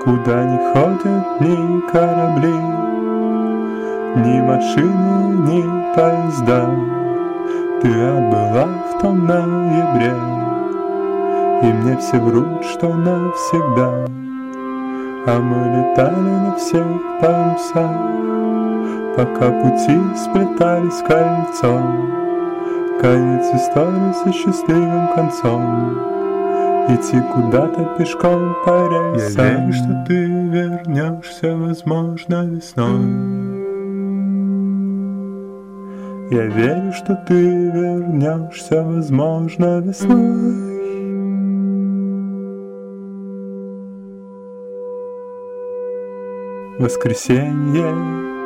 Куда не ходят ни корабли, ни машины, ни поезда. Ты отбыла в том ноябре, и мне все врут, что навсегда. А мы летали на всех парусах, пока пути сплетались кольцом. Конец истории со счастливым концом, идти куда-то пешком по рельсам. Я верю, что ты вернешься, возможно, весной. Я верю, что ты вернешься, возможно, весной. Воскресенье.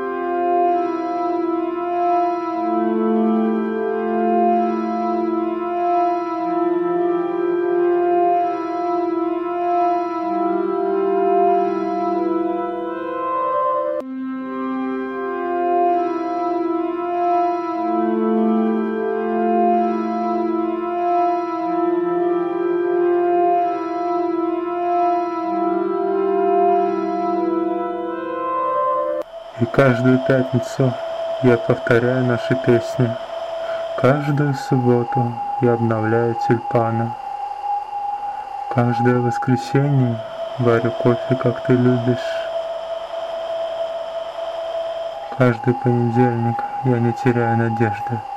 И каждую пятницу я повторяю наши песни. Каждую субботу я обновляю тюльпаны. Каждое воскресенье варю кофе, как ты любишь. Каждый понедельник я не теряю надежды.